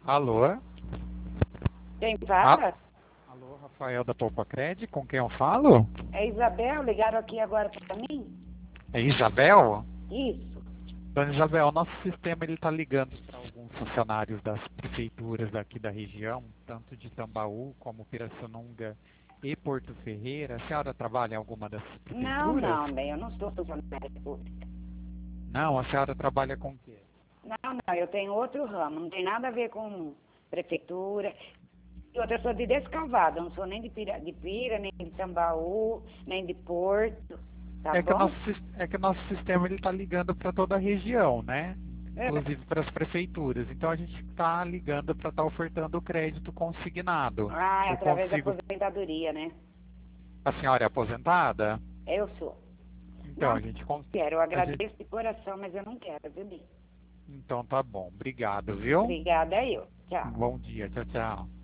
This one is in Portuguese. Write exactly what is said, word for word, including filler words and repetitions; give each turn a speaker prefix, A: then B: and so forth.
A: Alô?
B: Quem
A: Ah,
B: fala?
A: alô, Rafael da Poupa Cred, com quem eu falo?
B: É Isabel, ligaram aqui agora para mim?
A: É Isabel?
B: Isso.
A: Dona Isabel, nosso sistema ele está ligando para alguns funcionários das prefeituras aqui da região, tanto de Tambaú como Pirassununga e Porto Ferreira. A senhora trabalha em alguma dessas
B: Não,
A: prefeituras?
B: não, bem, eu não sou funcionária pública.
A: Não, a senhora trabalha com o quê?
B: Não, não, eu tenho outro ramo, não tem nada a ver com prefeitura. E outra, eu sou de Descalvado, eu não sou nem de Pira, de Pira, nem de Tambaú, nem de Porto, tá
A: É que o
B: bom?
A: nosso, sis- é que o nosso sistema ele está ligando para toda a região, né?
B: É,
A: Inclusive para as prefeituras. Então a gente está ligando para estar ofertando o crédito consignado.
B: ah, é
A: Eu
B: através da
A: consigo.
B: aposentadoria, né?
A: A senhora é aposentada?
B: Eu sou.
A: Então
B: Não,
A: a
B: não
A: gente, cons-
B: quero, eu
A: a gente.
B: agradeço de coração, mas eu não quero, viu, bem?
A: Então tá bom. Obrigado, viu?
B: Obrigada, eu. Tchau.
A: Bom dia. Tchau, tchau.